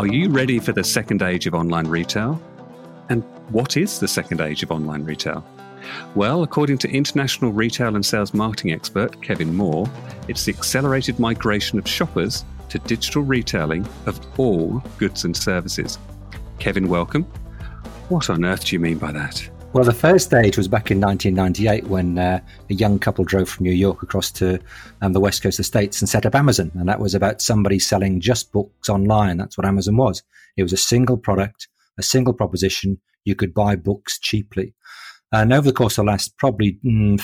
Are you ready for the second age of online retail? And what is the second age of online retail? Well, according to international retail and sales marketing expert Kevin Moore, it's the accelerated migration of shoppers to digital retailing of all goods and services. Kevin, welcome. What on earth do you mean by that? Well, the first stage was back in 1998 when a young couple drove from New York across to the west coast of the States and set up Amazon. And that was about somebody selling just books online. That's what Amazon was. It was a single product, a single proposition. You could buy books cheaply. And over the course of the last probably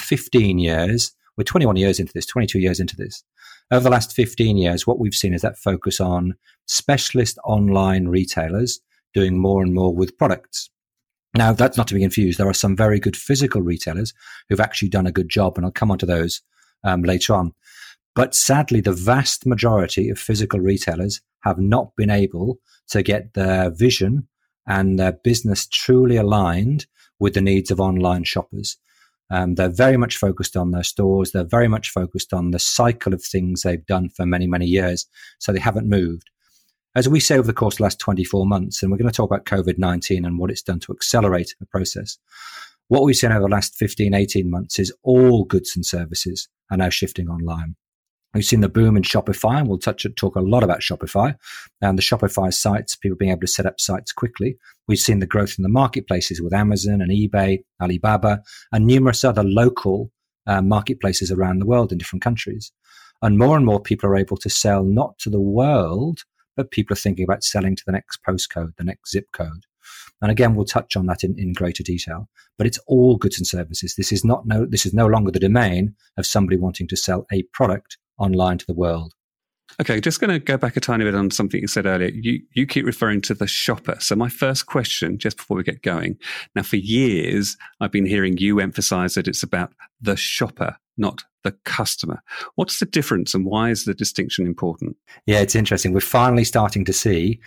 15 years, we're 21 years into this, 22 years into this. Over the last 15 years, what we've seen is that focus on specialist online retailers doing more and more with products. Now, that's not to be confused. There are some very good physical retailers who've actually done a good job, and I'll come on to those later on. But sadly, the vast majority of physical retailers have not been able to get their vision and their business truly aligned with the needs of online shoppers. They're very much focused on their stores. They're very much focused on the cycle of things they've done for many, many years. So they haven't moved. As we say over the course of the last 24 months, and we're going to talk about COVID-19 and what it's done to accelerate the process, what we've seen over the last 15, 18 months is all goods and services are now shifting online. We've seen the boom in Shopify, and we'll talk a lot about Shopify and the Shopify sites, people being able to set up sites quickly. We've seen the growth in the marketplaces with Amazon and eBay, Alibaba, and numerous other local marketplaces around the world in different countries. And more people are able to sell not to the world, but people are thinking about selling to the next postcode, the next zip code. And again, we'll touch on that in greater detail. But it's all goods and services. This is no longer the domain of somebody wanting to sell a product online to the world. Okay, just going to go back a tiny bit on something you said earlier. You keep referring to the shopper. So my first question, just before we get going, now for years, I've been hearing you emphasize that it's about the shopper, not the customer. What's the difference and why is the distinction important? Yeah, it's interesting. We're finally starting to see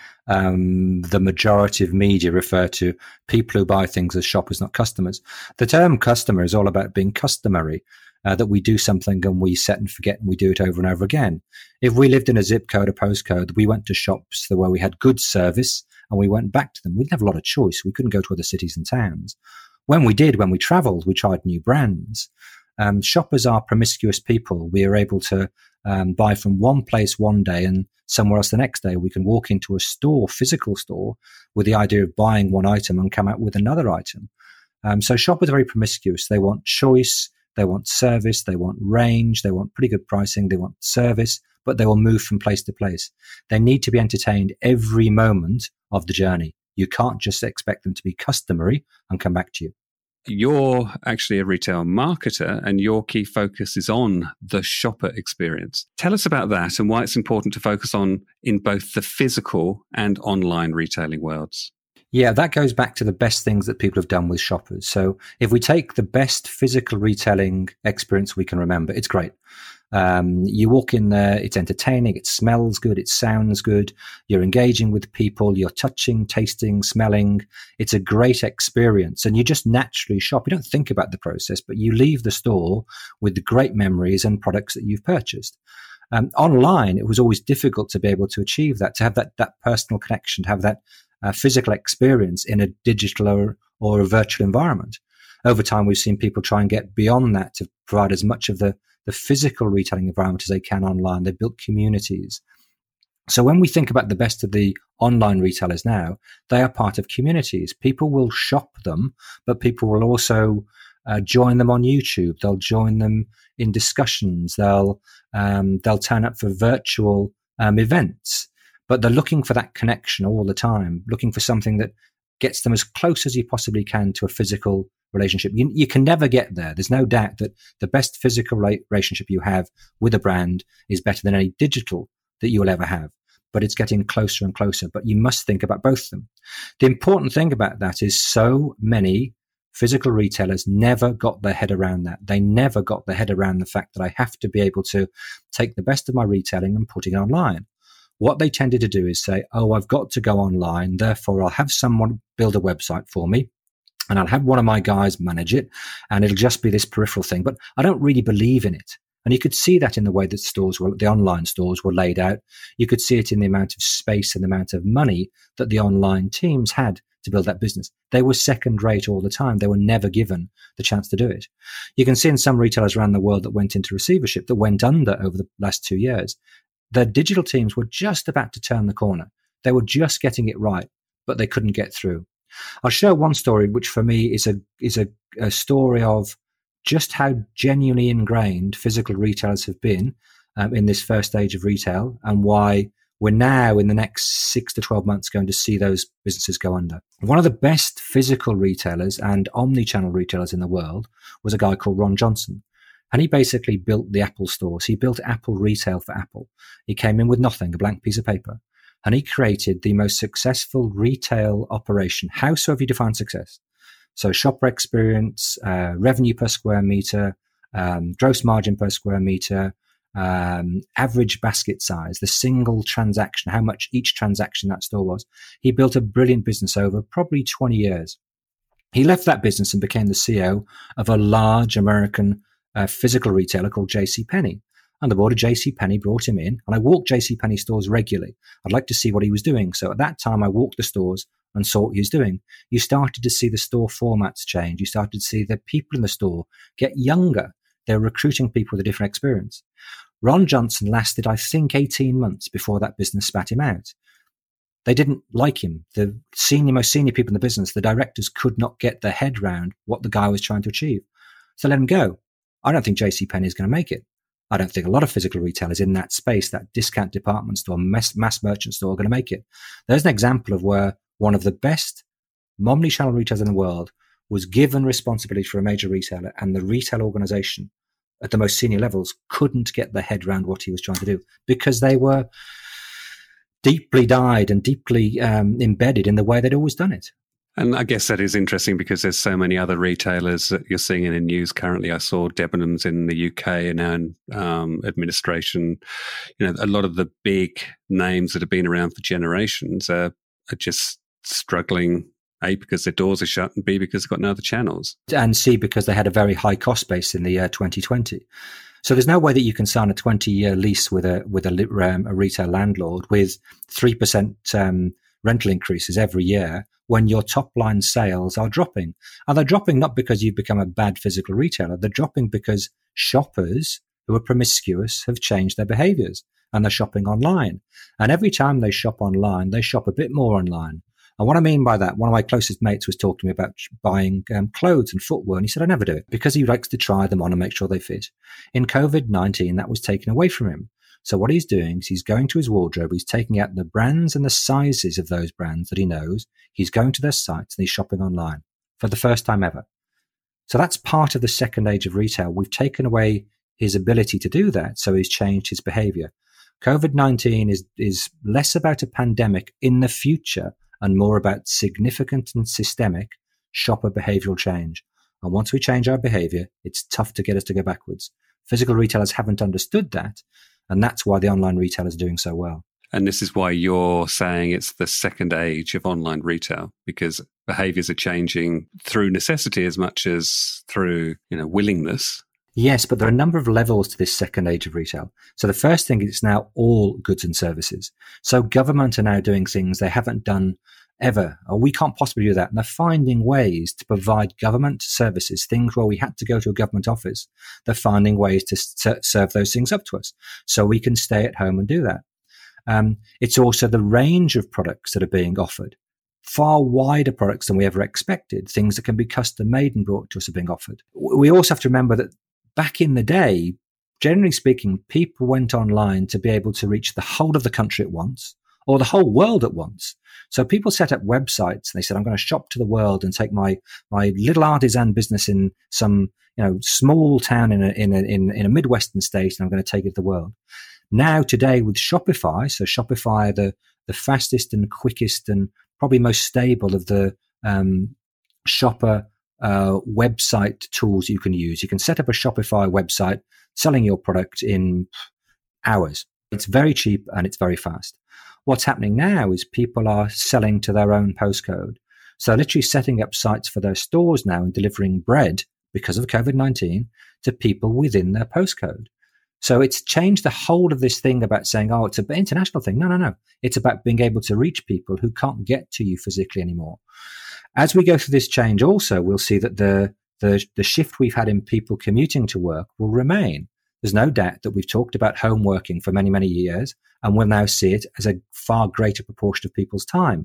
the majority of media refer to people who buy things as shoppers, not customers. The term customer is all about being customary. That we do something and we set and forget and we do it over and over again. If we lived in a zip code, a postcode, we went to shops where we had good service and we went back to them. We didn't have a lot of choice. We couldn't go to other cities and towns. When we traveled, we tried new brands. Shoppers are promiscuous people. We are able to buy from one place one day and somewhere else the next day. We can walk into a store, physical store, with the idea of buying one item and come out with another item. So shoppers are very promiscuous. They want choice. They want service, they want range, they want pretty good pricing, they want service, but they will move from place to place. They need to be entertained every moment of the journey. You can't just expect them to be customary and come back to you. You're actually a retail marketer and your key focus is on the shopper experience. Tell us about that and why it's important to focus on in both the physical and online retailing worlds. Yeah, that goes back to the best things that people have done with shoppers. So if we take the best physical retailing experience we can remember, it's great. You walk in there, it's entertaining, it smells good, it sounds good, you're engaging with people, you're touching, tasting, smelling. It's a great experience and you just naturally shop. You don't think about the process, but you leave the store with the great memories and products that you've purchased. Online, it was always difficult to be able to achieve that, to have that personal connection, to have that physical experience in a digital or a virtual environment. Over time, we've seen people try and get beyond that to provide as much of the physical retailing environment as they can online. They built communities. So when we think about the best of the online retailers now, they are part of communities. People will shop them, but people will also join them on YouTube. They'll join them in discussions. They'll turn up for virtual events. But they're looking for that connection all the time, looking for something that gets them as close as you possibly can to a physical relationship. You can never get there. There's no doubt that the best physical relationship you have with a brand is better than any digital that you will ever have. But it's getting closer and closer. But you must think about both of them. The important thing about that is so many physical retailers never got their head around that. They never got their head around the fact that I have to be able to take the best of my retailing and put it online. What they tended to do is say, oh, I've got to go online, therefore I'll have someone build a website for me and I'll have one of my guys manage it and it'll just be this peripheral thing. But I don't really believe in it. And you could see that in the way that the online stores were laid out. You could see it in the amount of space and the amount of money that the online teams had to build that business. They were second rate all the time. They were never given the chance to do it. You can see in some retailers around the world that went into receivership, that went under over the last 2 years. Their digital teams were just about to turn the corner. They were just getting it right, but they couldn't get through. I'll share one story, which for me is a story of just how genuinely ingrained physical retailers have been in this first stage of retail, and why we're now in the next 6 to 12 months going to see those businesses go under. One of the best physical retailers and omni-channel retailers in the world was a guy called Ron Johnson. And he basically built the Apple stores. He built Apple retail for Apple. He came in with nothing, a blank piece of paper. And he created the most successful retail operation. However you define success. So shopper experience, revenue per square meter, gross margin per square meter, average basket size, the single transaction, how much each transaction that store was. He built a brilliant business over probably 20 years. He left that business and became the CEO of a large American physical retailer called JCPenney. And the board of JCPenney brought him in, and I walked JCPenney stores regularly. I'd like to see what he was doing. So at that time, I walked the stores and saw what he was doing. You started to see the store formats change. You started to see the people in the store get younger. They're recruiting people with a different experience. Ron Johnson lasted, I think, 18 months before that business spat him out. They didn't like him. The most senior people in the business, the directors, could not get their head around what the guy was trying to achieve. So let him go. I don't think JCPenney is going to make it. I don't think a lot of physical retailers in that space, that discount department store, mass merchant store, are going to make it. There's an example of where one of the best omni-channel retailers in the world was given responsibility for a major retailer, and the retail organization at the most senior levels couldn't get their head around what he was trying to do, because they were deeply dyed and deeply embedded in the way they'd always done it. And I guess that is interesting because there's so many other retailers that you're seeing in the news currently. I saw Debenhams in the UK and now in administration. You know, a lot of the big names that have been around for generations are just struggling, A, because their doors are shut, and B, because they've got no other channels. And C, because they had a very high cost base in the year 2020. So there's no way that you can sign a 20-year lease with a retail landlord with 3% rental increases every year when your top line sales are dropping. And they're dropping not because you've become a bad physical retailer. They're dropping because shoppers who are promiscuous have changed their behaviors and they're shopping online. And every time they shop online, they shop a bit more online. And what I mean by that, one of my closest mates was talking to me about buying clothes and footwear. And he said, I never do it, because he likes to try them on and make sure they fit. In COVID-19, that was taken away from him. So what he's doing is he's going to his wardrobe, he's taking out the brands and the sizes of those brands that he knows. He's going to their sites and he's shopping online for the first time ever. So that's part of the second age of retail. We've taken away his ability to do that, so he's changed his behavior. COVID-19 is less about a pandemic in the future and more about significant and systemic shopper behavioral change. And once we change our behavior, it's tough to get us to go backwards. Physical retailers haven't understood that. And that's why the online retailers are doing so well. And this is why you're saying it's the second age of online retail, because behaviors are changing through necessity as much as through, willingness. Yes, but there are a number of levels to this second age of retail. So the first thing is it's now all goods and services. So government are now doing things they haven't done ever, or we can't possibly do that. And they're finding ways to provide government services, things where we had to go to a government office. They're finding ways to serve those things up to us so we can stay at home and do that. It's also the range of products that are being offered. Far wider products than we ever expected. Things that can be custom made and brought to us are being offered. We also have to remember that back in the day, generally speaking, people went online to be able to reach the whole of the country at once, or the whole world at once. So people set up websites and they said, I'm going to shop to the world and take my little artisan business in some, small town in a Midwestern state, and I'm going to take it to the world. Now today with Shopify, so Shopify, the fastest and quickest and probably most stable of the shopper website tools you can use. You can set up a Shopify website selling your product in hours. It's very cheap and it's very fast. What's happening now is people are selling to their own postcode. So literally setting up sites for their stores now and delivering bread because of COVID-19 to people within their postcode. So it's changed the whole of this thing about saying, oh, it's an international thing. No. It's about being able to reach people who can't get to you physically anymore. As we go through this change also, we'll see that the shift we've had in people commuting to work will remain. There's no doubt that we've talked about home working for many, many years, and we'll now see it as a far greater proportion of people's time.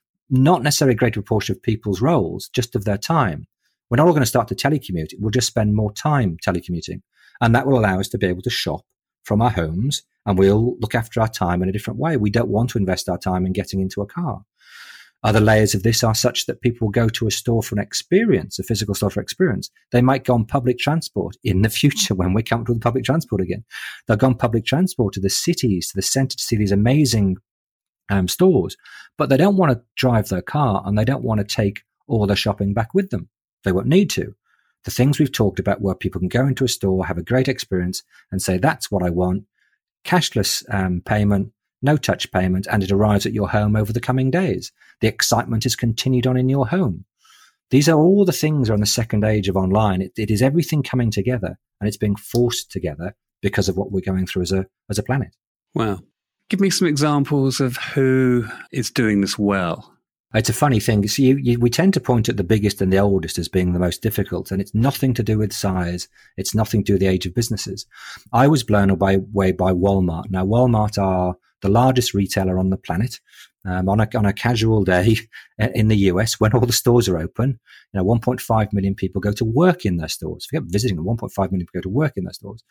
Not necessarily a greater proportion of people's roles, just of their time. We're not all going to start to telecommute. We'll just spend more time telecommuting. And that will allow us to be able to shop from our homes, and we'll look after our time in a different way. We don't want to invest our time in getting into a car. Other layers of this are such that people will go to a store for an experience, a physical store for experience. They might go on public transport in the future when we're comfortable with public transport again. They'll go on public transport to the cities, to the centre, to see these amazing stores, but they don't want to drive their car, and they don't want to take all their shopping back with them. They won't need to. The things we've talked about where people can go into a store, have a great experience and say, that's what I want. Cashless payment, no touch payment, and it arrives at your home over the coming days. The excitement is continued on in your home. These are all the things on the second age of online. It is everything coming together, and it's being forced together because of what we're going through as a planet. Wow. Give me some examples of who is doing this well. It's a funny thing. So we tend to point at the biggest and the oldest as being the most difficult, and it's nothing to do with size. It's nothing to do with the age of businesses. I was blown away by Walmart. Now, Walmart are the largest retailer on the planet. On a casual day in the US, when all the stores are open, 1.5 million people go to work in their stores. Forget visiting them, 1.5 million people go to work in their stores.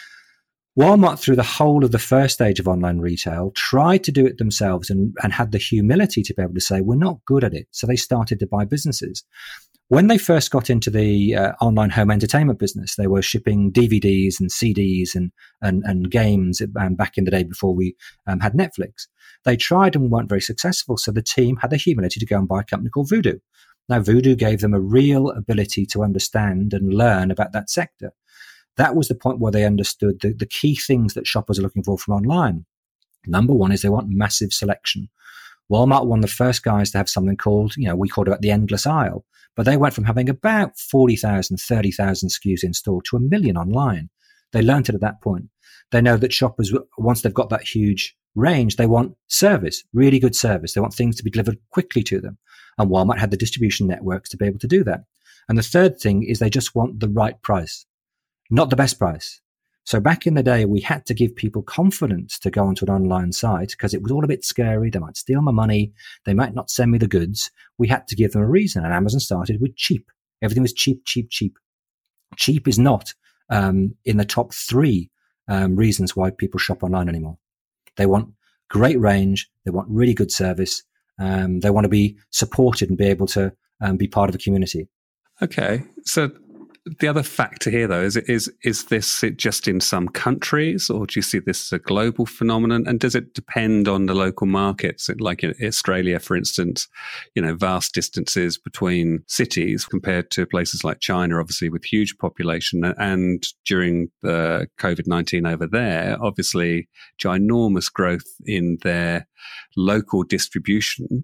Walmart, through the whole of the first stage of online retail, tried to do it themselves and had the humility to be able to say, we're not good at it. So they started to buy businesses. When they first got into the online home entertainment business, they were shipping DVDs and CDs and games back in the day before we had Netflix. They tried and weren't very successful. So the team had the humility to go and buy a company called Voodoo. Now, Voodoo gave them a real ability to understand and learn about that sector. That was the point where they understood the key things that shoppers are looking for from online. Number one is they want massive selection. Walmart were one of the first guys to have something called, we called it the endless aisle. But they went from having about 40,000, 30,000 SKUs in store to 1 million online. They learned it at that point. They know that shoppers, once they've got that huge range, they want service, really good service. They want things to be delivered quickly to them. And Walmart had the distribution networks to be able to do that. And the third thing is they just want the right price. Not the best price. So back in the day, we had to give people confidence to go onto an online site because it was all a bit scary. They might steal my money. They might not send me the goods. We had to give them a reason. And Amazon started with cheap. Everything was cheap, cheap, cheap. Cheap is not in the top 3 reasons why people shop online anymore. They want great range. They want really good service. They want to be supported and be able to be part of a community. Okay. So the other factor here, though, is this just in some countries, or do you see this as a global phenomenon? And does it depend on the local markets? Like in Australia, for instance, vast distances between cities compared to places like China, obviously with huge population. And during the COVID-19 over there, obviously ginormous growth in their local distribution,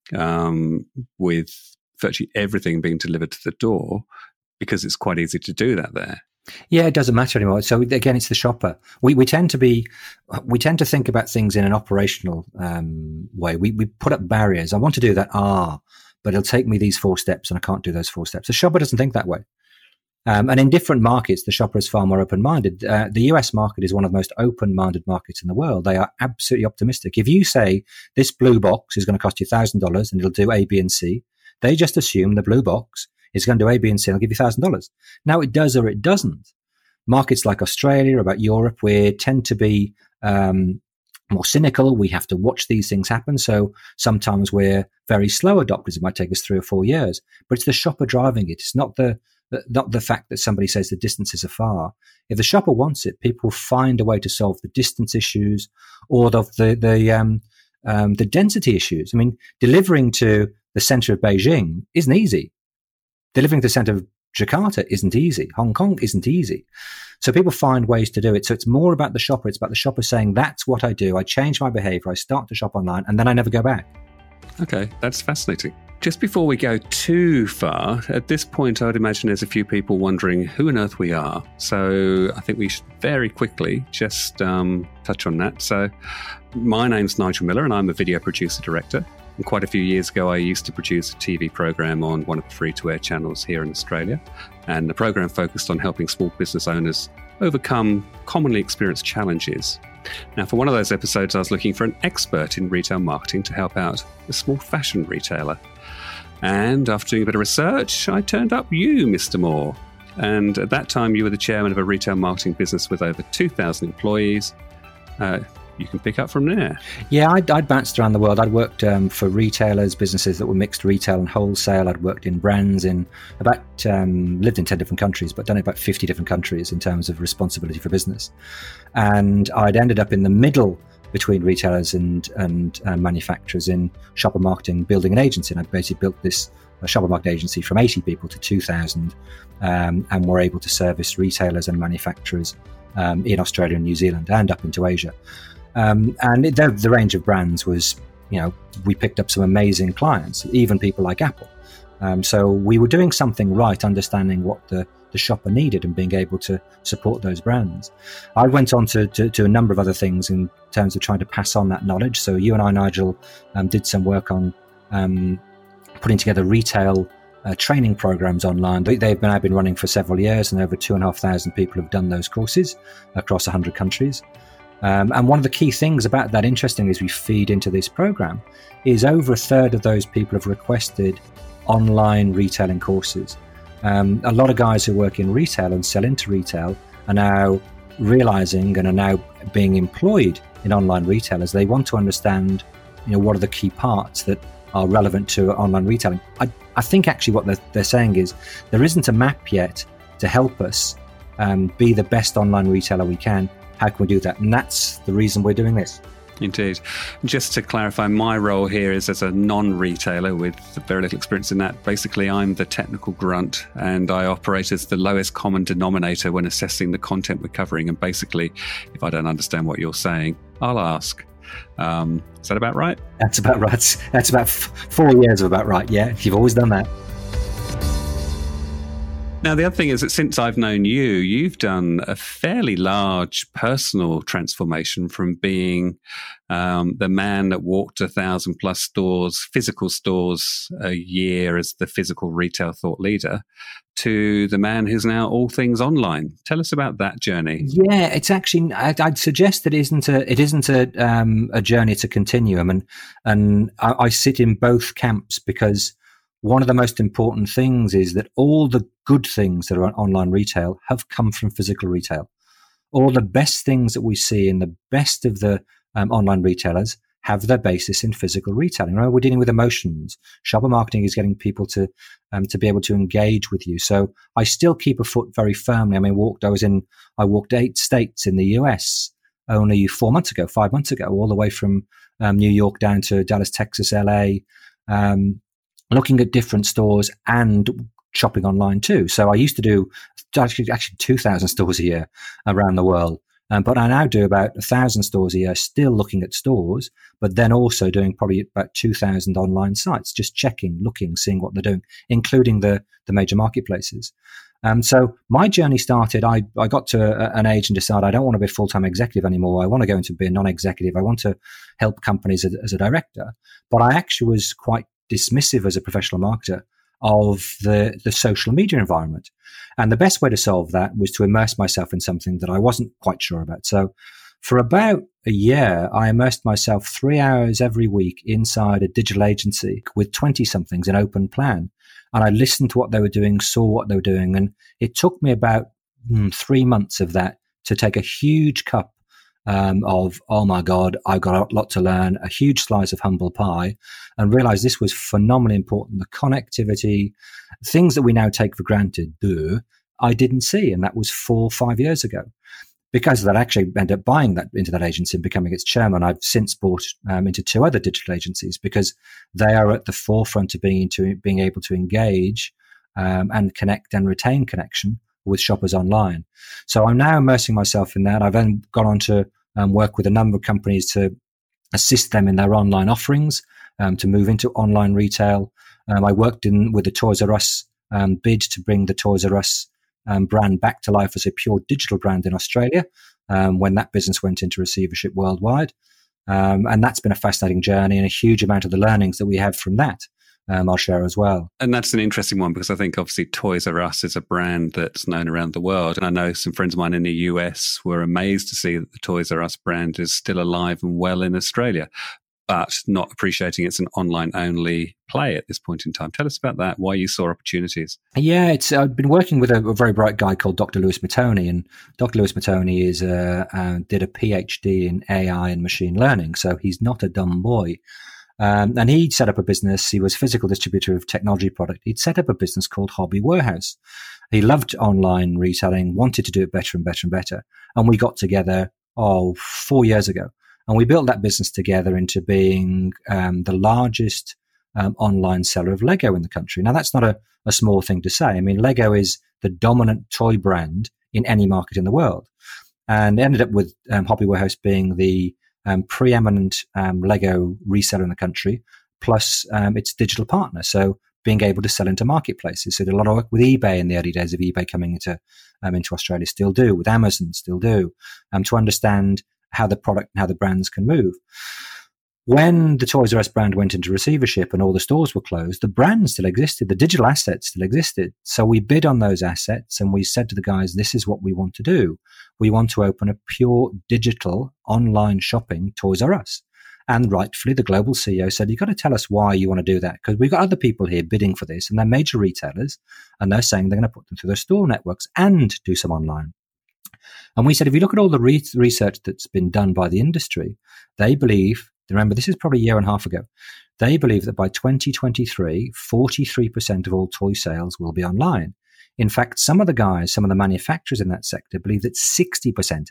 with virtually everything being delivered to the door, because it's quite easy to do that there. Yeah, it doesn't matter anymore. So again, it's the shopper. We tend to think about things in an operational way. We put up barriers. I want to do that, but it'll take me these 4 steps and I can't do those 4 steps. The shopper doesn't think that way. And in different markets, the shopper is far more open-minded. The US market is one of the most open-minded markets in the world. They are absolutely optimistic. If you say this blue box is going to cost you $1,000 and it'll do A, B, and C, they just assume the blue box is going to do A, B, and C, and I'll give you $1,000. Now, it does or it doesn't. Markets like Australia, about Europe, we tend to be more cynical. We have to watch these things happen. So sometimes we're very slow adopters. It might take us 3 or 4 years. But it's the shopper driving it. It's not the fact that somebody says the distances are far. If the shopper wants it, people find a way to solve the distance issues or the density issues. I mean, delivering to the center of Beijing isn't easy. Delivering to the center of Jakarta isn't easy. Hong Kong isn't easy. So people find ways to do it. So it's more about the shopper. It's about the shopper saying, that's what I do. I change my behavior. I start to shop online and then I never go back. Okay, that's fascinating. Just before we go too far, at this point, I would imagine there's a few people wondering who on earth we are. So I think we should very quickly just touch on that. So my name's Nigel Miller, and I'm a video producer director. And quite a few years ago, I used to produce a TV program on one of the free-to-air channels here in Australia. And the program focused on helping small business owners overcome commonly experienced challenges. Now, for one of those episodes, I was looking for an expert in retail marketing to help out a small fashion retailer. And after doing a bit of research, I turned up you, Mr. Moore. And at that time, you were the chairman of a retail marketing business with over 2,000 employees. You can pick up from there. Yeah, I'd bounced around the world. I'd worked for retailers, businesses that were mixed retail and wholesale. I'd worked in brands in lived in 10 different countries, but done it about 50 different countries in terms of responsibility for business. And I'd ended up in the middle between retailers and manufacturers in shopper marketing, building an agency. And I basically built this shopper marketing agency from 80 people to 2,000, and were able to service retailers and manufacturers in Australia and New Zealand and up into Asia. And the range of brands was, we picked up some amazing clients, even people like Apple. So we were doing something right, understanding what the shopper needed and being able to support those brands. I went on to a number of other things in terms of trying to pass on that knowledge. So you and I, Nigel, did some work on putting together retail training programs online. They've now been running for several years, and over 2,500 people have done those courses across 100 countries. And one of the key things about that, interestingly, as we feed into this program, is over a third of those people have requested online retailing courses. A lot of guys who work in retail and sell into retail are now realizing and are now being employed in online retail as they want to understand, what are the key parts that are relevant to online retailing. I think actually what they're saying is there isn't a map yet to help us be the best online retailer we can. How can we do that? And that's the reason we're doing this. Indeed. Just to clarify, my role here is as a non-retailer with very little experience in that. Basically, I'm the technical grunt, and I operate as the lowest common denominator when assessing the content we're covering. And basically, if I don't understand what you're saying, I'll ask. Is that about right? That's about right. That's about 4 years of about right. Yeah, you've always done that. Now, the other thing is that since I've known you, you've done a fairly large personal transformation from being the man that walked 1,000 plus stores, physical stores a year as the physical retail thought leader, to the man who's now all things online. Tell us about that journey. Yeah, it's actually, I'd suggest that it isn't a journey, it's a continuum. And I sit in both camps, because one of the most important things is that all the good things that are on online retail have come from physical retail. All the best things that we see in the best of the online retailers have their basis in physical retailing. Right? We're dealing with emotions. Shopper marketing is getting people to be able to engage with you. So I still keep a foot very firmly. I mean, I walked 8 states in the US only 5 months ago, all the way from New York down to Dallas, Texas, LA. Looking at different stores and shopping online too. So I used to do actually 2,000 stores a year around the world. But I now do about 1,000 stores a year, still looking at stores, but then also doing probably about 2,000 online sites, just checking, looking, seeing what they're doing, including the major marketplaces. So my journey started, I got to an age and decided I don't want to be a full-time executive anymore. I want to go into be a non-executive. I want to help companies as a director. But I actually was quite dismissive as a professional marketer of the social media environment. And the best way to solve that was to immerse myself in something that I wasn't quite sure about. So for about a year, I immersed myself 3 hours every week inside a digital agency with 20-somethings in open plan. And I listened to what they were doing, saw what they were doing. And it took me about 3 months of that to take a huge cup of, oh my God, I've got a lot to learn, a huge slice of humble pie, and realize this was phenomenally important. The connectivity, things that we now take for granted, I didn't see. And that was 4 or 5 years ago. Because of that, I actually ended up buying that into that agency and becoming its chairman. I've since bought into 2 other digital agencies because they are at the forefront of being able to engage and connect and retain connection with shoppers online. So I'm now immersing myself in that. I've then gone on to work with a number of companies to assist them in their online offerings, to move into online retail. I worked with the Toys R Us bid to bring the Toys R Us brand back to life as a pure digital brand in Australia when that business went into receivership worldwide. And that's been a fascinating journey, and a huge amount of the learnings that we have from that I'll share as well. And that's an interesting one, because I think obviously Toys R Us is a brand that's known around the world. And I know some friends of mine in the US were amazed to see that the Toys R Us brand is still alive and well in Australia, but not appreciating it's an online-only play at this point in time. Tell us about that, why you saw opportunities. Yeah, I've been working with a very bright guy called Dr. Lewis Matoney, and Dr. Lewis Matoney did a PhD in AI and machine learning, so he's not a dumb boy. And he set up a business. He was physical distributor of technology product. He'd set up a business called Hobby Warehouse. He loved online retailing, wanted to do it better and better and better. And we got together, 4 years ago. And we built that business together into being the largest online seller of Lego in the country. Now, that's not a small thing to say. I mean, Lego is the dominant toy brand in any market in the world. And ended up with Hobby Warehouse being the preeminent Lego reseller in the country, plus its digital partner. So being able to sell into marketplaces. So did a lot of work with eBay in the early days of eBay coming into Australia, still do, with Amazon, still do, to understand how the product and how the brands can move. When the Toys R Us brand went into receivership and all the stores were closed, the brand still existed, the digital assets still existed. So we bid on those assets and we said to the guys, this is what we want to do. We want to open a pure digital online shopping Toys R Us. And rightfully, the global CEO said, you've got to tell us why you want to do that, because we've got other people here bidding for this and they're major retailers and they're saying they're going to put them through their store networks and do some online. And we said, if you look at all the research that's been done by the industry, they believe, remember, this is probably a year and a half ago, they believe that by 2023, 43% of all toy sales will be online. In fact, some of the manufacturers in that sector believe that 60%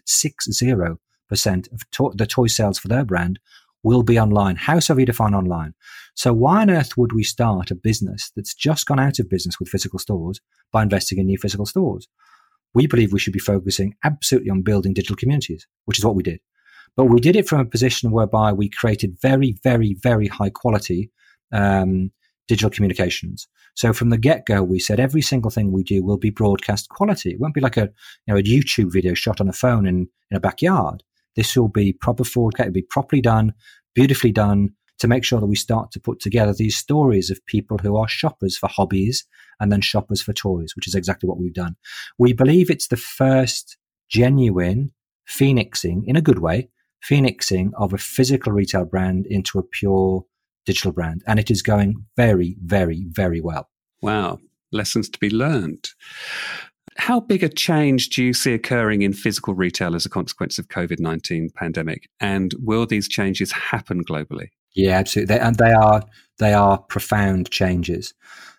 of the toy sales for their brand will be online. However you define online. So why on earth would we start a business that's just gone out of business with physical stores by investing in new physical stores? We believe we should be focusing absolutely on building digital communities, which is what we did. But we did it from a position whereby we created very, very, very high quality digital communications. So from the get-go, we said every single thing we do will be broadcast quality. It won't be like a YouTube video shot on a phone in a backyard. This will be proper broadcast, it'll be properly done, beautifully done, to make sure that we start to put together these stories of people who are shoppers for hobbies and then shoppers for toys, which is exactly what we've done. We believe it's the first genuine phoenixing, in a good way, phoenixing of a physical retail brand into a pure digital brand. And it is going very, very, very well. Wow. Lessons to be learned. How big a change do you see occurring in physical retail as a consequence of COVID-19 pandemic? And will these changes happen globally? Yeah, absolutely. And they are profound changes.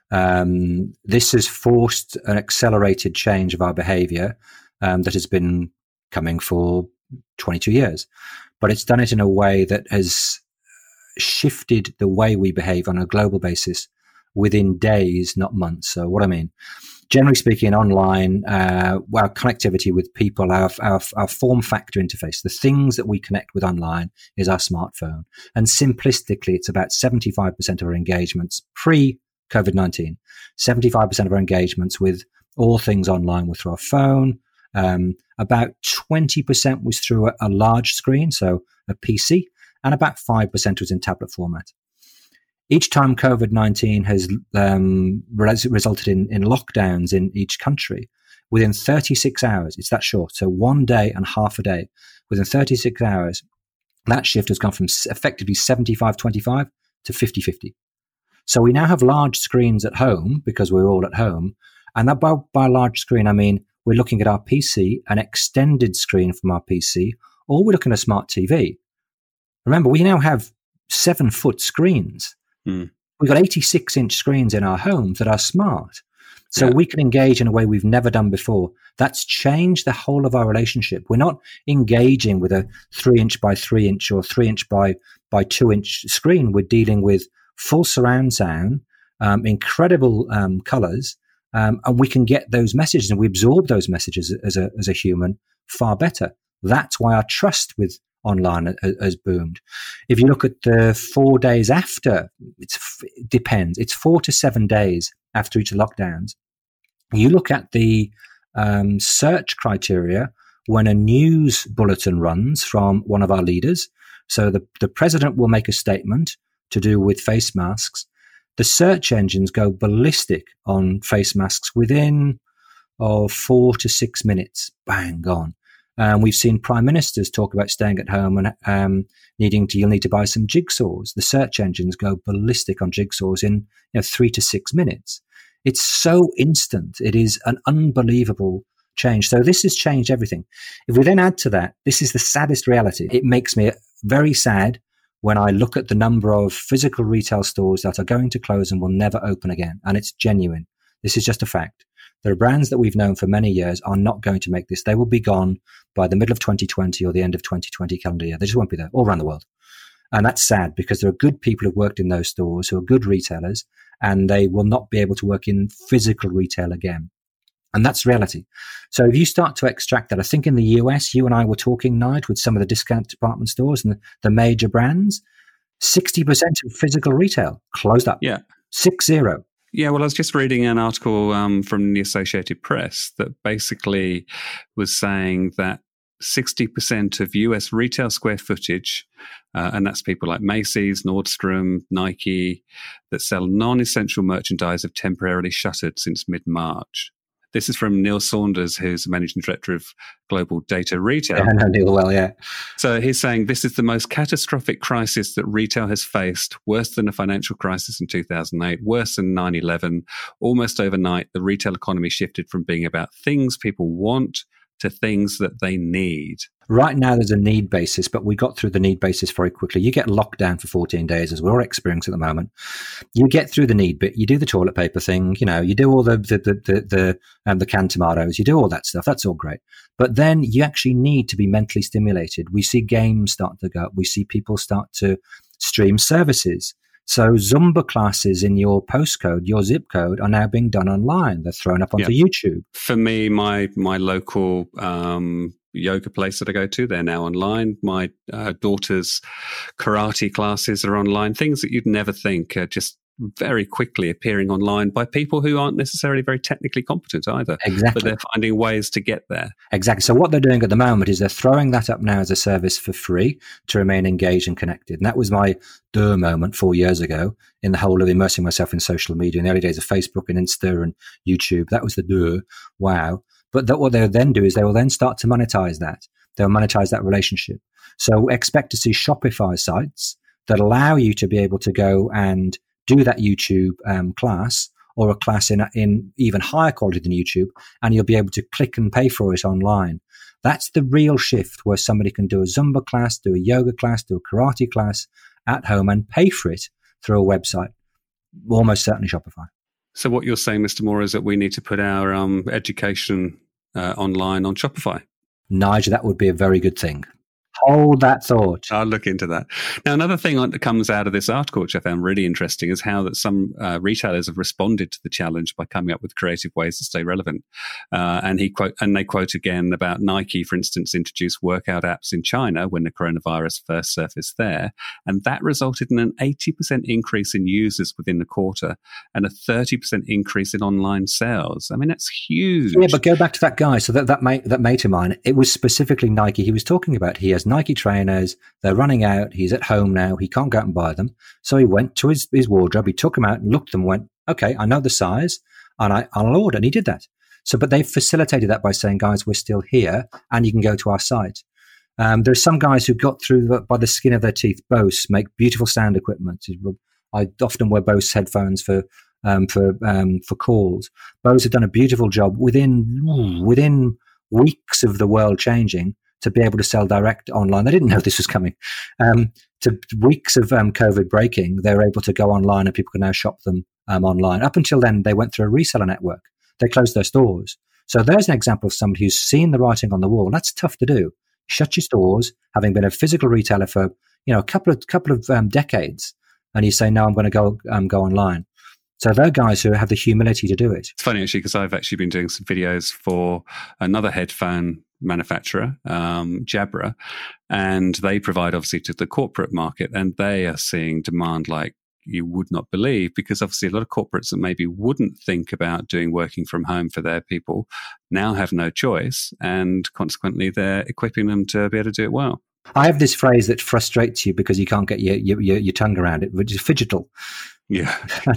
This has forced an accelerated change of our behavior that has been coming for 22 years. But it's done it in a way that has shifted the way we behave on a global basis within days, not months. So what I mean, generally speaking, online, our connectivity with people, our form factor interface, the things that we connect with online is our smartphone. And simplistically, it's about 75% of our engagements pre-COVID-19. 75% of our engagements with all things online were through our phone. About 20% was through a large screen, so a PC, and about 5% was in tablet format. Each time COVID-19 has resulted in lockdowns in each country, within 36 hours, it's that short, so 1 day and half a day, within 36 hours, that shift has gone from effectively 75-25 to 50-50. So we now have large screens at home because we're all at home. And that by large screen, I mean, we're looking at our PC, an extended screen from our PC, or we're looking at a smart TV. Remember, we now have 7-foot screens. We've got 86-inch screens in our homes that are smart. So we can engage in a way we've never done before. That's changed the whole of our relationship. We're not engaging with a 3-inch by 3-inch or 3-inch by 2-inch screen. We're dealing with full surround sound, incredible colors, and we can get those messages and we absorb those messages as a human far better. That's why our trust with online has boomed. If you look at the 4 days after, it depends. It's 4 to 7 days after each of the lockdowns. You look at the search criteria when a news bulletin runs from one of our leaders. So the president will make a statement to do with face masks. The search engines go ballistic on face masks within 4 to 6 minutes. Bang, gone. We've seen prime ministers talk about staying at home and you'll need to buy some jigsaws. The search engines go ballistic on jigsaws in 3 to 6 minutes. It's so instant. It is an unbelievable change. So this has changed everything. If we then add to that, this is the saddest reality. It makes me very sad when I look at the number of physical retail stores that are going to close and will never open again. And it's genuine. This is just a fact. There are brands that we've known for many years are not going to make this. They will be gone by the middle of 2020 or the end of 2020 calendar year. They just won't be there all around the world. And that's sad because there are good people who've worked in those stores who are good retailers, and they will not be able to work in physical retail again. And that's reality. So if you start to extract that, I think in the US, you and I were talking, Nigel, with some of the discount department stores and the major brands, 60% of physical retail closed up. Yeah. 60. Yeah, well, I was just reading an article from the Associated Press that basically was saying that 60% of US retail square footage, and that's people like Macy's, Nordstrom, Nike, that sell non-essential merchandise have temporarily shuttered since mid-March. This is from Neil Saunders, who's the managing director of Global Data Retail. Yeah, I know Neil well, yeah. So he's saying this is the most catastrophic crisis that retail has faced, worse than the financial crisis in 2008, worse than 9/11. Almost overnight, the retail economy shifted from being about things people want to things that they need. Right now, there's a need basis, but we got through the need basis very quickly. You get locked down for 14 days, as we're all experiencing at the moment. You get through the need bit. You do the toilet paper thing. You do all the canned tomatoes. You do all that stuff. That's all great. But then you actually need to be mentally stimulated. We see games start to go up. We see people start to stream services. So Zumba classes in your postcode, your zip code, are now being done online. They're thrown up onto YouTube. For me, my local yoga place that I go to, they're now online. My daughter's karate classes are online. Things that you'd never think are just very quickly appearing online by people who aren't necessarily very technically competent either. Exactly. But they're finding ways to get there. Exactly. So what they're doing at the moment is they're throwing that up now as a service for free to remain engaged and connected. And that was my moment 4 years ago in the whole of immersing myself in social media in the early days of Facebook and Insta and YouTube. That was the wow. But what they'll then do is they will then start to monetize that. They'll monetize that relationship. So expect to see Shopify sites that allow you to be able to go and do that YouTube class or a class in even higher quality than YouTube, and you'll be able to click and pay for it online. That's the real shift where somebody can do a Zumba class, do a yoga class, do a karate class at home and pay for it through a website. Almost certainly Shopify. So what you're saying, Mr. Moore, is that we need to put our education online on Shopify. Nigel, that would be a very good thing. Hold that thought. I'll look into that. Now, another thing that comes out of this article, which I found really interesting, is how that some retailers have responded to the challenge by coming up with creative ways to stay relevant. And they quote again about Nike, for instance, introduced workout apps in China when the coronavirus first surfaced there, and that resulted in an 80% increase in users within the quarter and a 30% increase in online sales. I mean, that's huge. Yeah, but go back to that guy. So that mate of mine, it was specifically Nike he was talking about. He has Nike trainers, they're running out, he's at home now, he can't go out and buy them. So he went to his wardrobe, he took them out and looked at them and went, okay, I know the size and I'll order. And he did that. So, but they facilitated that by saying, guys, we're still here and you can go to our site. There's some guys who got through by the skin of their teeth. Bose make beautiful sound equipment. I often wear Bose headphones for calls. Bose have done a beautiful job within weeks of the world changing to be able to sell direct online. They didn't know this was coming. To weeks of COVID breaking, they were able to go online and people can now shop them online. Up until then, they went through a reseller network. They closed their stores. So there's an example of somebody who's seen the writing on the wall. That's tough to do. Shut your stores, having been a physical retailer for a couple of decades, and you say, no, I'm going to go online. So they're guys who have the humility to do it. It's funny, actually, because I've actually been doing some videos for another headphone manufacturer, Jabra, and they provide obviously to the corporate market, and they are seeing demand like you would not believe, because obviously a lot of corporates that maybe wouldn't think about doing working from home for their people now have no choice, and consequently they're equipping them to be able to do it well. I have this phrase that frustrates you because you can't get your tongue around it, which is phygital. Yeah.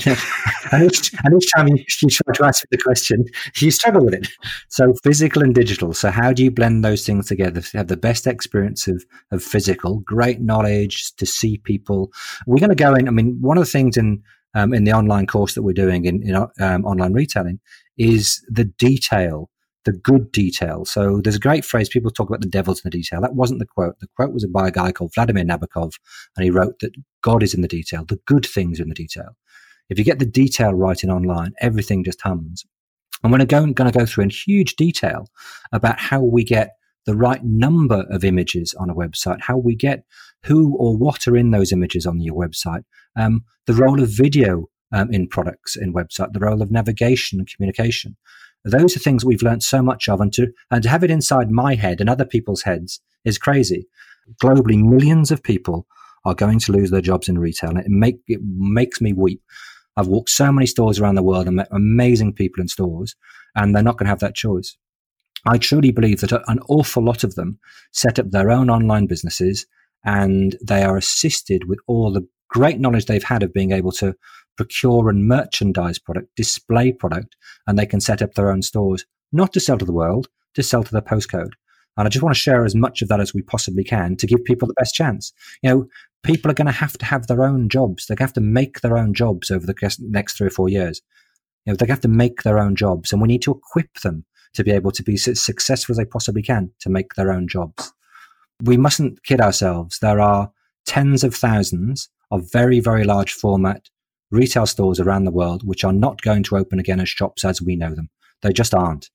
and each time you try to answer the question, you struggle with it. So physical and digital. So how do you blend those things together to have the best experience of physical, great knowledge, to see people? We're going to go in. I mean, one of the things in the online course that we're doing in online retailing is the detail, the good detail. So there's a great phrase, people talk about the devil's in the detail. That wasn't the quote. The quote was by a guy called Vladimir Nabokov, and he wrote that God is in the detail. The good things are in the detail. If you get the detail right in online, everything just hums. And we're going to go through in huge detail about how we get the right number of images on a website, how we get who or what are in those images on your website, the role of video in products in website, the role of navigation and communication. Those are things we've learned so much of, and to have it inside my head and other people's heads is crazy. Globally, millions of people are going to lose their jobs in retail, and it makes me weep. I've walked so many stores around the world and met amazing people in stores, and they're not going to have that choice. I truly believe that an awful lot of them set up their own online businesses, and they are assisted with all the great knowledge they've had of being able to procure and merchandise product, display product, and they can set up their own stores, not to sell to the world, to sell to their postcode. And I just want to share as much of that as we possibly can to give people the best chance. People are going to have their own jobs. They're going to have to make their own jobs over the next 3 or 4 years. They're going to have to make their own jobs, and we need to equip them to be able to be as successful as they possibly can to make their own jobs. We mustn't kid ourselves. There are tens of thousands of very, very large format retail stores around the world which are not going to open again as shops as we know them. They just aren't.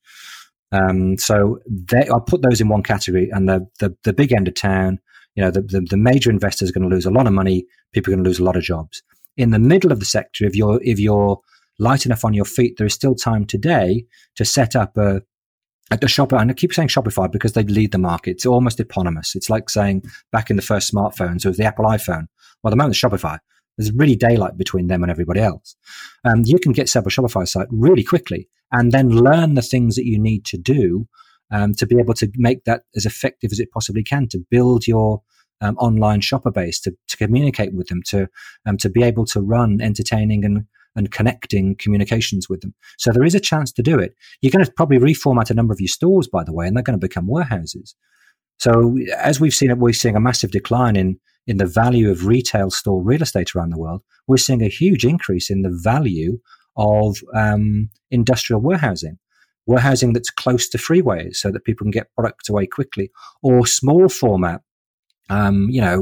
So I'll put those in one category, and the big end of town, the major investors are going to lose a lot of money. People are going to lose a lot of jobs. In the middle of the sector, if you're light enough on your feet, there is still time today to set up a shop. And I keep saying Shopify because they lead the market. It's almost eponymous. It's like saying back in the first smartphones, it was the Apple iPhone. Well, the moment it's Shopify, there's really daylight between them and everybody else. You can get set up a Shopify site really quickly and then learn the things that you need to do to be able to make that as effective as it possibly can, to build your online shopper base, to communicate with them, to be able to run entertaining and connecting communications with them. So there is a chance to do it. You're going to probably reformat a number of your stores, by the way, and they're going to become warehouses. So as we're seeing a massive decline in the value of retail store real estate around the world. We're seeing a huge increase in the value of industrial warehousing that's close to freeways so that people can get products away quickly, or small format, in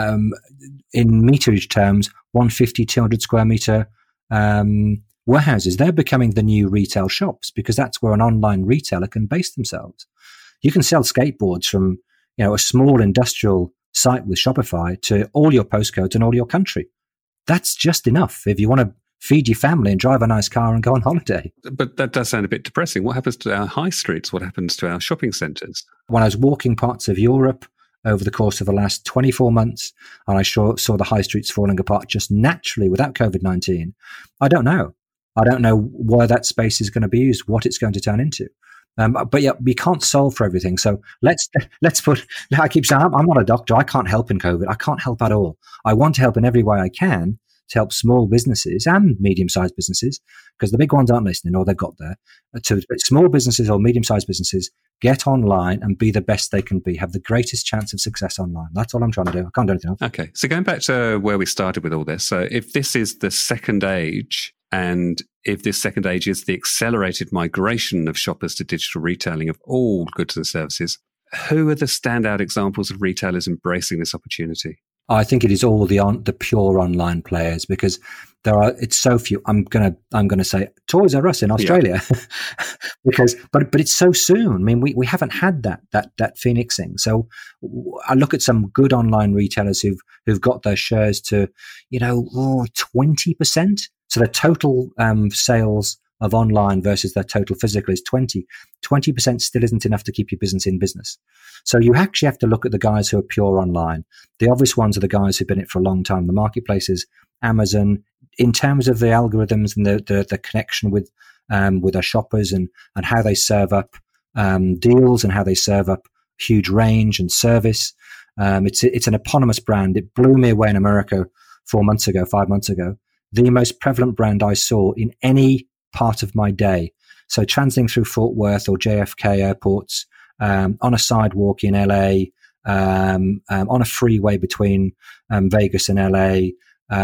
meterage terms, 150, 200 square meter warehouses. They're becoming the new retail shops because that's where an online retailer can base themselves. You can sell skateboards from, a small industrial site with Shopify to all your postcodes and all your country. That's just enough if you want to feed your family and drive a nice car and go on holiday. But that does sound a bit depressing. What happens to our high streets? What happens to our shopping centres? When I was walking parts of Europe over the course of the last 24 months, and I saw the high streets falling apart just naturally without COVID-19, I don't know. I don't know where that space is going to be used, what it's going to turn into. But yeah, we can't solve for everything. So let's put, I keep saying, I'm not a doctor. I can't help in COVID. I can't help at all. I want to help in every way I can to help small businesses and medium-sized businesses, because the big ones aren't listening, or they've got there. To small businesses or medium-sized businesses, get online and be the best they can be, have the greatest chance of success online. That's all I'm trying to do. I can't do anything else. Okay. So going back to where we started with all this. So if this is the second age, and if this second age is the accelerated migration of shoppers to digital retailing of all goods and services, who are the standout examples of retailers embracing this opportunity? I think it is all the pure online players, because it's so few. I'm gonna say Toys R Us in Australia, but it's so soon. I mean, we haven't had that phoenixing. So I look at some good online retailers who've got their shares to 20%. So the total sales of online versus their total physical is 20%. 20% still isn't enough to keep your business in business. So you actually have to look at the guys who are pure online. The obvious ones are the guys who've been in it for a long time. The marketplaces, Amazon, in terms of the algorithms and the connection with our shoppers and how they serve up deals and how they serve up huge range and service. It's an eponymous brand. It blew me away in America 5 months ago. The most prevalent brand I saw in any part of my day. So transiting through Fort Worth or JFK airports, on a sidewalk in LA, on a freeway between Vegas and LA,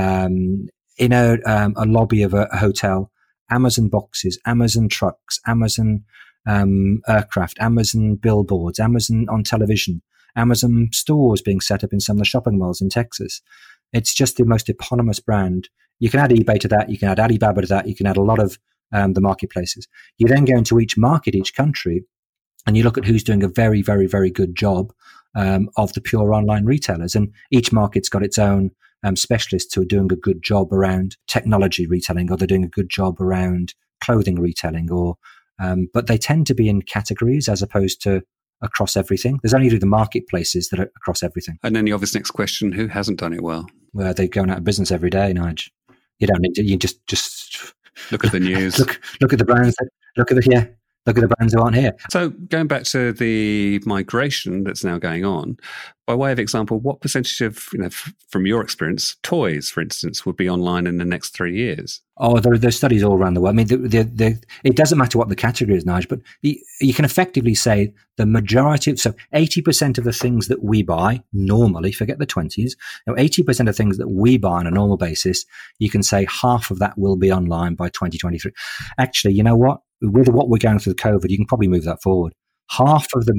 in a lobby of a hotel, Amazon boxes, Amazon trucks, Amazon aircraft, Amazon billboards, Amazon on television, Amazon stores being set up in some of the shopping malls in Texas. It's just the most eponymous brand. You can add eBay to that. You can add Alibaba to that. You can add a lot of the marketplaces. You then go into each market, each country, and you look at who's doing a very, very, very good job of the pure online retailers. And each market's got its own specialists who are doing a good job around technology retailing, or they're doing a good job around clothing retailing, but they tend to be in categories as opposed to across everything. There's only the marketplaces that are across everything. And then the obvious next question, who hasn't done it well? Well, they're going out of business every day, Nige. You don't need to, you just look at the news. look at the brands. Look at the brands who aren't here. So going back to the migration that's now going on, by way of example, what percentage of, from your experience, toys, for instance, would be online in the next 3 years? Oh, there's studies all around the world. I mean, it doesn't matter what the category is, Nige, but you can effectively say the majority so 80% of the things that we buy normally, forget the 20s, 80% of things that we buy on a normal basis, you can say half of that will be online by 2023. Actually, you know what? With what we're going through with COVID, you can probably move that forward. Half of the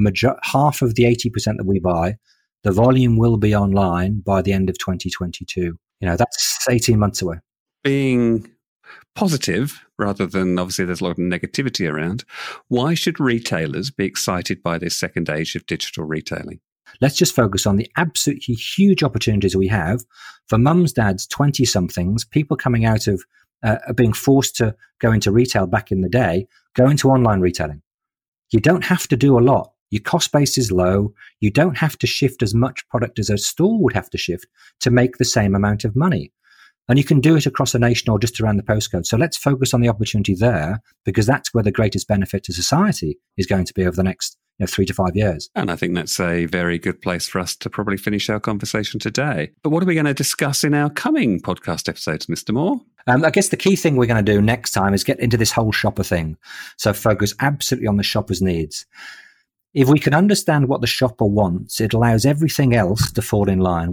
80% that we buy, the volume will be online by the end of 2022. That's 18 months away. Being positive, rather than obviously there's a lot of negativity around, why should retailers be excited by this second age of digital retailing? Let's just focus on the absolutely huge opportunities we have for mums, dads, 20-somethings, people coming out of being forced to go into retail back in the day, go into online retailing. You don't have to do a lot. Your cost base is low. You don't have to shift as much product as a store would have to shift to make the same amount of money. And you can do it across the nation or just around the postcode. So let's focus on the opportunity there, because that's where the greatest benefit to society is going to be over the next 3 to 5 years. And I think that's a very good place for us to probably finish our conversation today. But what are we going to discuss in our coming podcast episodes, Mr. Moore? I guess the key thing we're going to do next time is get into this whole shopper thing. So focus absolutely on the shopper's needs. If we can understand what the shopper wants, it allows everything else to fall in line.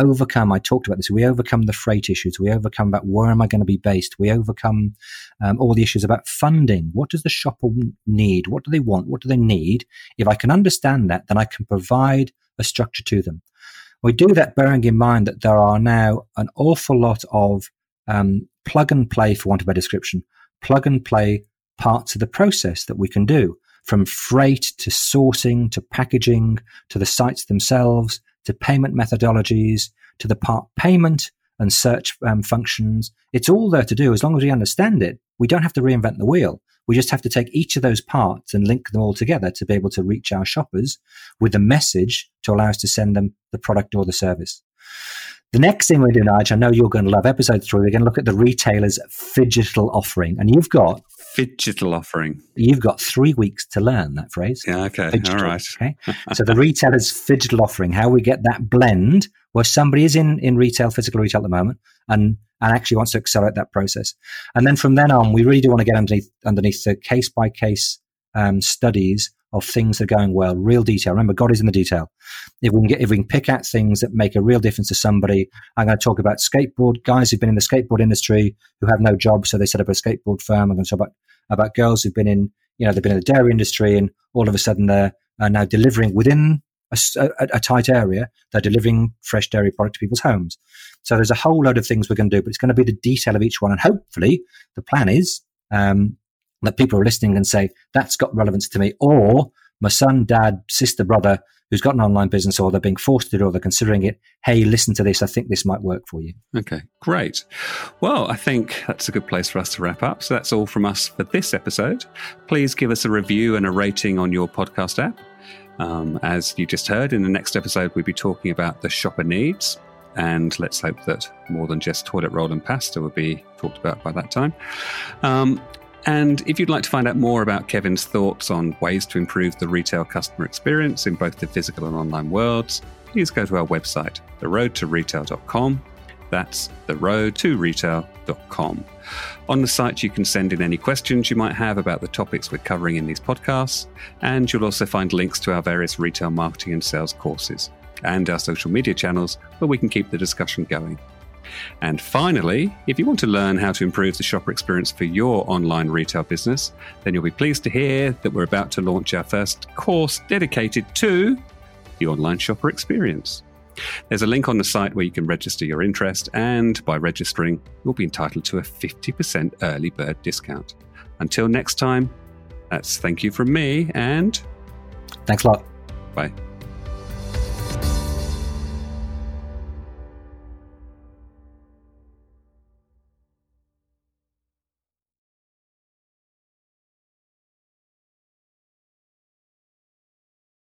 I talked about this, we overcome the freight issues. We overcome about where am I going to be based? We overcome all the issues about funding. What does the shopper need? What do they want? What do they need? If I can understand that, then I can provide a structure to them. We do that bearing in mind that there are now an awful lot of plug and play, for want of a better description, plug and play parts of the process that we can do. From freight to sourcing to packaging to the sites themselves to payment methodologies to the part payment and search functions. It's all there to do. As long as we understand it, we don't have to reinvent the wheel. We just have to take each of those parts and link them all together to be able to reach our shoppers with a message to allow us to send them the product or the service. The next thing we do, Nige, I know you're going to love episode 3. We're going to look at the retailer's phygital offering. And you've got... Phygital offering. You've got 3 weeks to learn that phrase. Yeah, okay. Phygital, all right. Okay? So the retailer's phygital offering, how we get that blend where somebody is in retail, physical retail at the moment, and actually wants to accelerate that process. And then from then on, we really do want to get underneath the case-by-case studies of things that are going well, real detail. Remember, God is in the detail. If we can pick out things that make a real difference to somebody, I'm going to talk about skateboard guys who've been in the skateboard industry who have no job, so they set up a skateboard firm. I'm going to talk about girls who've been in, they've been in the dairy industry, and all of a sudden they're now delivering within a tight area. They're delivering fresh dairy product to people's homes. So there's a whole load of things we're going to do, but it's going to be the detail of each one. And hopefully the plan is that people are listening and say, that's got relevance to me, or my son, dad, sister, brother, who's got an online business, or they're being forced to do it, or they're considering it. Hey, listen to this. I think this might work for you. Okay, great. Well, I think that's a good place for us to wrap up. So that's all from us for this episode. Please give us a review and a rating on your podcast app. As you just heard, in the next episode, we'll be talking about the shopper needs. And let's hope that more than just toilet roll and pasta will be talked about by that time. And if you'd like to find out more about Kevin's thoughts on ways to improve the retail customer experience in both the physical and online worlds, please go to our website, theroadtoretail.com. That's theroadtoretail.com. On the site, you can send in any questions you might have about the topics we're covering in these podcasts, and you'll also find links to our various retail marketing and sales courses and our social media channels where we can keep the discussion going. And finally, if you want to learn how to improve the shopper experience for your online retail business, then you'll be pleased to hear that we're about to launch our first course dedicated to the online shopper experience. There's a link on the site where you can register your interest, and by registering, you'll be entitled to a 50% early bird discount. Until next time, that's thank you from me, and thanks a lot. Bye.